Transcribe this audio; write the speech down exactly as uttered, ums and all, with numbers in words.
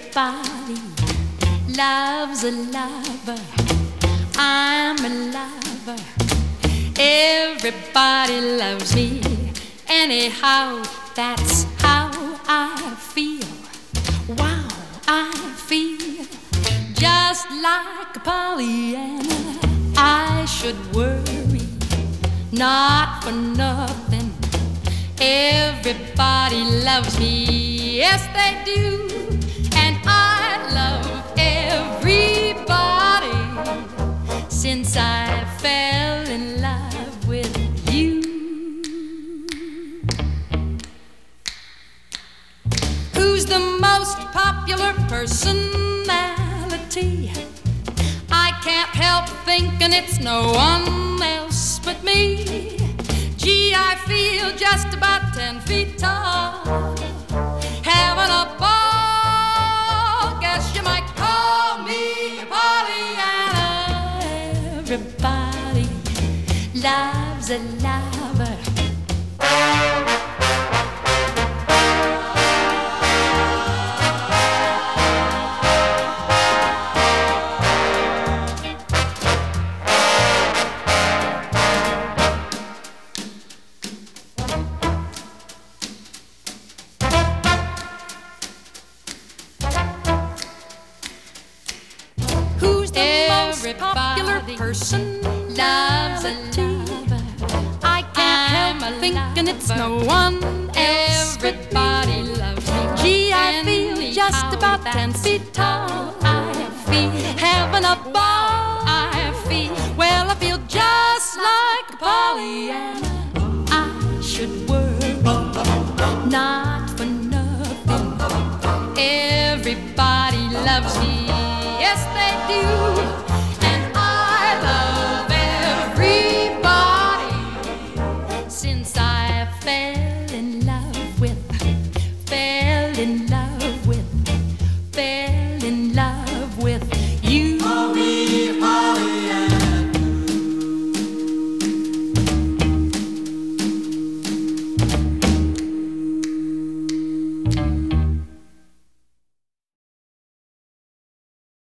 Everybody loves a lover. I'm a lover. Everybody loves me. Anyhow, that's how I feel. Wow, I feel just like a Pollyanna. I should worry, not for nothing. Everybody loves me, yes they do. And I love everybody since I fell in love with you. Who's the most popular personality? I can't help thinking it's no one else but me. Gee, I feel just about ten feet tall, having a ball. Guess you might call me Pollyanna. Everybody loves a lover. Popular person loves a lover. I can't help thinking it's no one else. Everybody loves me. Gee, I feel just about ten feet tall. I feel having a ball. I feel, well, I feel just like a Pollyanna. I should worry, not for nothing. Everybody loves me, yes they do. Since I fell in